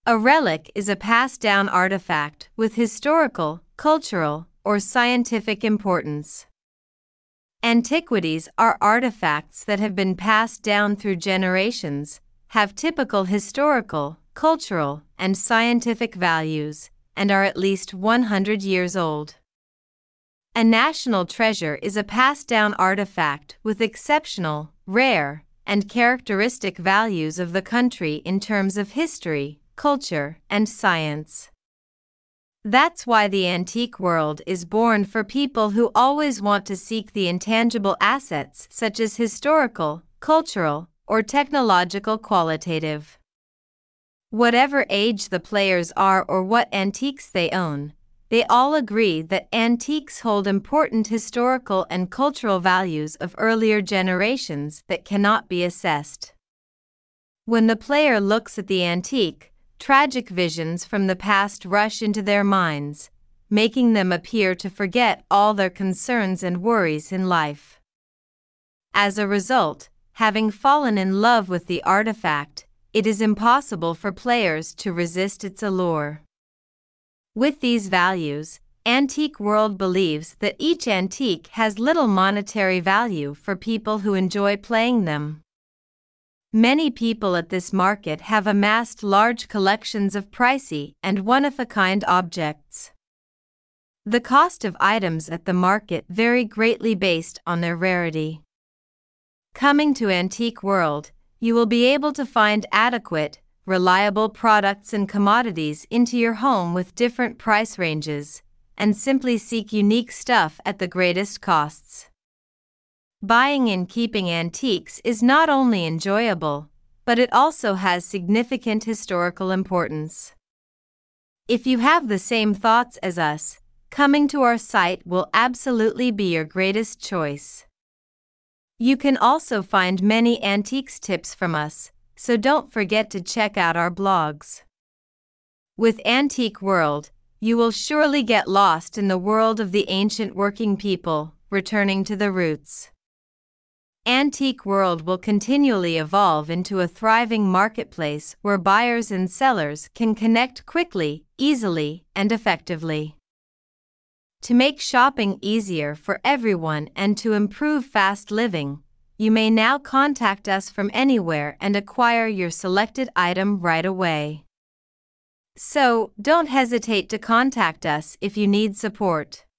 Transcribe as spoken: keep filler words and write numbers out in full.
A relic is a passed-down artifact with historical, cultural, or scientific importance. Antiquities are artifacts that have been passed down through generations, have typical historical, cultural, and scientific values, and are at least one hundred years old. A national treasure is a passed-down artifact with exceptional, rare, and characteristic values of the country in terms of history, culture, and science. That's why the antique world is born for people who always want to seek the intangible assets such as historical, cultural, or technological qualitative. Whatever age the players are or what antiques they own, they all agree that antiques hold important historical and cultural values of earlier generations that cannot be assessed. When the player looks at the antique, tragic visions from the past rush into their minds, making them appear to forget all their concerns and worries in life. As a result, having fallen in love with the artifact, it is impossible for players to resist its allure. With these values, Antique World believes that each antique has little monetary value for people who enjoy playing them. Many people at this market have amassed large collections of pricey and one-of-a-kind objects. The cost of items at the market vary greatly based on their rarity. Coming to Antique World, you will be able to find adequate, reliable products and commodities into your home with different price ranges, and simply seek unique stuff at the greatest costs. Buying and keeping antiques is not only enjoyable, but it also has significant historical importance. If you have the same thoughts as us, coming to our site will absolutely be your greatest choice. You can also find many antiques tips from us, so don't forget to check out our blogs. With Antique World, you will surely get lost in the world of the ancient working people, returning to the roots. Antique World will continually evolve into a thriving marketplace where buyers and sellers can connect quickly, easily, and effectively. To make shopping easier for everyone and to improve fast living, you may now contact us from anywhere and acquire your selected item right away. So, don't hesitate to contact us if you need support.